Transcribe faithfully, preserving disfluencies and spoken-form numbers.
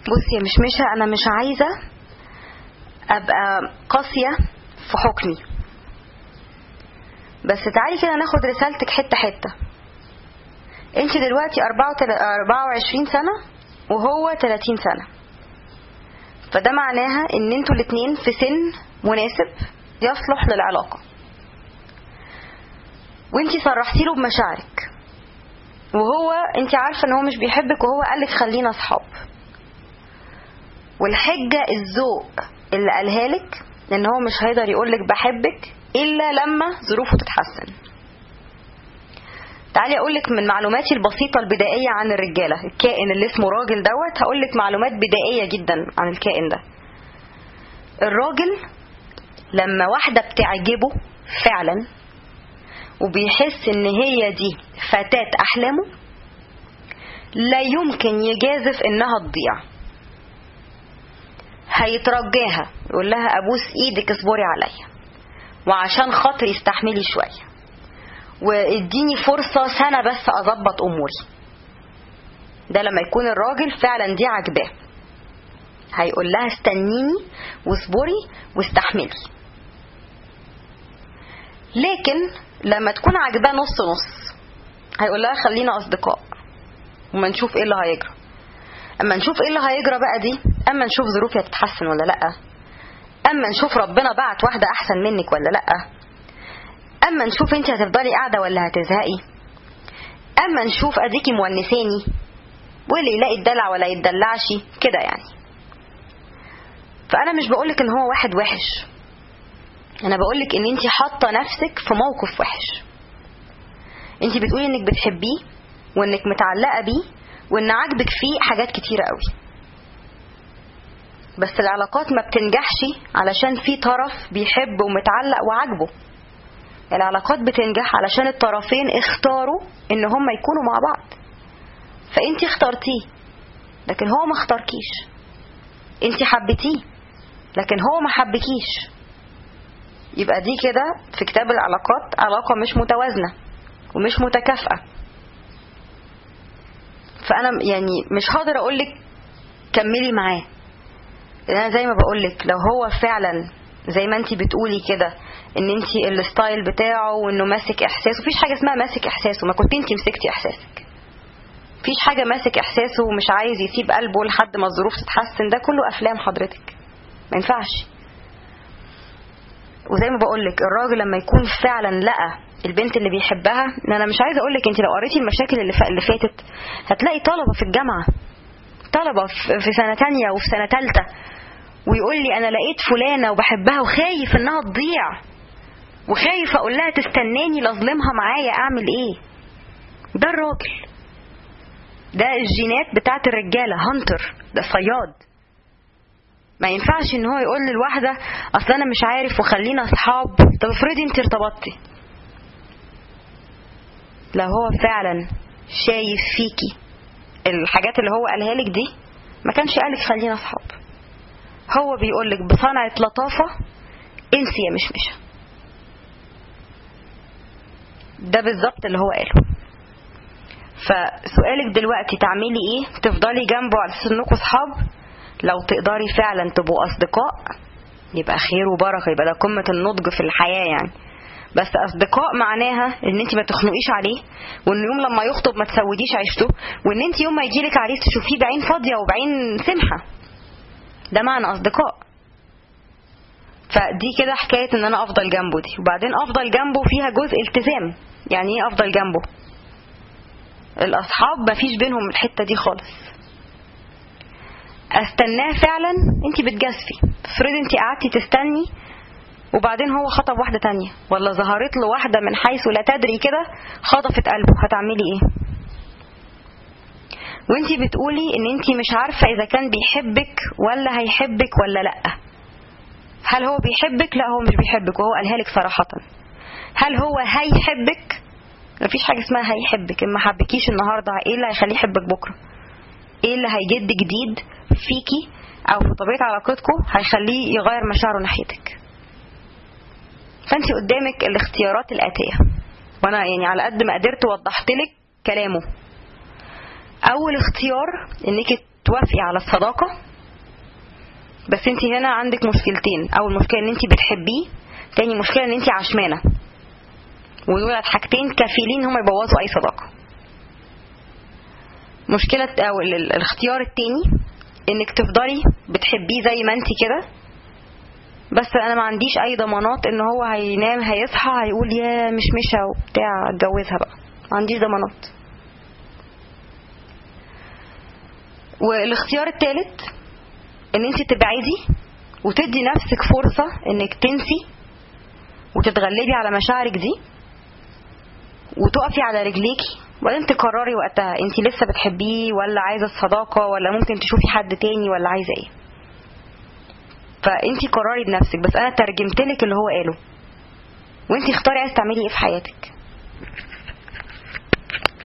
بصي يا مشمشة، انا مش عايزة ابقى قاسية في حكمي، بس تعالي كده ناخد رسالتك حتة حتة. انت دلوقتي اربعة وعشرين سنة وهو تلاتين سنة، فده معناها ان انتوا الاتنين في سن مناسب يصلح للعلاقة، وانتي صرحتي له بمشاعرك، وهو انتي عارفة ان هو مش بيحبك، وهو قالك خلينا اصحاب، والحجة الذوق اللي قالها لك لان هو مش هيقدر يقولك بحبك الا لما ظروفه تتحسن. تعالي اقولك من معلوماتي البسيطة البدائية عن الرجالة، الكائن اللي اسمه راجل دوت، هقولك معلومات بدائية جدا عن الكائن ده. الراجل لما واحدة بتعجبه فعلا وبيحس ان هي دي فتاة احلامه، لا يمكن يجازف انها تضيع، هيترجاها يقول لها ابوس ايدك اصبري عليا، وعشان خاطري استحملي شوية، واديني فرصة سنة بس اضبط اموري. ده لما يكون الراجل فعلا دي عجباه، هيقول لها استنيني واصبري واستحملي. لكن لما تكون عجباه نص نص، هيقول لها خلينا اصدقاء وما نشوف ايه اللي هيجرى. اما نشوف ايه اللي هيجرى بقى دي، اما نشوف ظروفي هتتحسن ولا لا، اما نشوف ربنا بعت واحدة احسن منك ولا لا، اما نشوف انت هتفضلي قاعدة ولا هتزهقي، اما نشوف اديكي مونساني، واللي يلاقي الدلع ولا يتدلعش كده يعني. فانا مش بقولك ان هو واحد وحش، انا بقولك ان انتي حاطة نفسك في موقف وحش. انتي بتقولي انك بتحبيه وانك متعلقة بيه وان عاجبك فيه حاجات كتيرة قوي، بس العلاقات ما بتنجحش علشان في طرف بيحب ومتعلق وعاجبه. العلاقات بتنجح علشان الطرفين اختاروا ان هم يكونوا مع بعض، فانتي اخترتيه لكن هو ما اختاركيش، انتي حبيتيه لكن هو ما حبكيش. يبقى دي كده في كتاب العلاقات علاقة مش متوازنة ومش متكافئة. فأنا يعني مش هقدر أقولك كملي معاه، لأن أنا زي ما بقولك لو هو فعلا زي ما انتي بتقولي كده ان انتي الستايل بتاعه وانه ماسك احساسه، مفيش حاجة اسمها ماسك احساسه، ما كنت انتي مسكتي احساسك. مفيش حاجة ماسك احساسه ومش عايز يسيب قلبه لحد ما الظروف تتحسن، ده كله افلام حضرتك، ما ينفعش. وزي ما بقولك الراجل لما يكون فعلا لقى البنت اللي بيحبها، انا مش عايزه اقولك انت لو قريتي المشاكل اللي اللي فاتت هتلاقي طلبه في الجامعه، طلبه في سنه تانية وفي سنه تالتة، ويقول لي انا لقيت فلانه وبحبها وخايف انها تضيع، وخايف اقول لها تستناني لاظلمها معايا، اعمل ايه؟ ده الراجل، ده الجينات بتاعت الرجاله، هانتر، ده صياد. ما ينفعش ان هو يقول للواحده اصل انا مش عارف وخلينا اصحاب. طب افرضي انت ارتبطتي، لو هو فعلا شايف فيكي الحاجات اللي هو قالها لك دي ما كانش قالك خلينا اصحاب، هو بيقولك بصنعة لطافة انسي يا مشمشة. ده بالظبط اللي هو قاله. فسؤالك دلوقتي تعملي ايه؟ تفضلي جنبه على اساس انكم اصحاب؟ لو تقدري فعلا تبقوا اصدقاء يبقى خير وبركه، يبقى ده قمه النضج في الحياه يعني. بس اصدقاء معناها ان انت ما تخنقيش عليه، وان يوم لما يخطب ما تسوديش عيشته، وان انت يوم ما يجيلك عريس تشوفيه بعين فاضيه وبعين سمحه. ده معنى اصدقاء. فدي كده حكايه ان انا افضل جنبه دي. وبعدين افضل جنبه فيها جزء التزام. يعني ايه افضل جنبه؟ الاصحاب ما فيش بينهم الحته دي خالص. استناه فعلا انت بتجازفي. افرضي انت قعدتي تستني وبعدين هو خطب واحده تانية، ولا ظهرت له واحده من حيث لا تدري كده خطفت قلبه، هتعملي ايه؟ وانت بتقولي ان انت مش عارفه اذا كان بيحبك ولا هيحبك ولا لا. هل هو بيحبك؟ لا هو مش بيحبك، وهو قالها لك صراحه. هل هو هيحبك؟ مفيش حاجه اسمها هيحبك. ان ما حبكيش النهارده ايه اللي هيخليه يحبك بكره؟ ايه اللي هيجد جديد فيكي او في طبيعه علاقتكم هيخليه يغير مشاعره ناحيتك؟ فانت قدامك الاختيارات الاتيه، وانا يعني على قد ما قدرت وضحت لك كلامه. اول اختيار انك توافقي على الصداقة. بس انت هنا عندك مشكلتين، اول مشكلة ان انت بتحبيه، تاني مشكلة ان انت عشمانة، ودول حاجتين كفيلين هم يبوظوا اي صداقة. مشكلة او الاختيار التاني انك تفضلي بتحبيه زي ما انت كده، بس انا ما عنديش اي ضمانات ان هو هينام هيصحى هيقول يا مش مشى وبتاع اتجوزها بقى، ما عنديش ضمانات. والاختيار الثالث ان انت تبعدي وتدي نفسك فرصة انك تنسي وتتغلبي على مشاعرك دي وتقفي على رجليكي، وبعدين تقرري وقتها انت لسه بتحبيه ولا عايزة الصداقة ولا ممكن تشوفي حد تاني ولا عايزة ايه. فانت قرري بنفسك، بس انا ترجمتلك اللي هو قاله، وانت اختاري عايزة تعملي ايه في حياتك.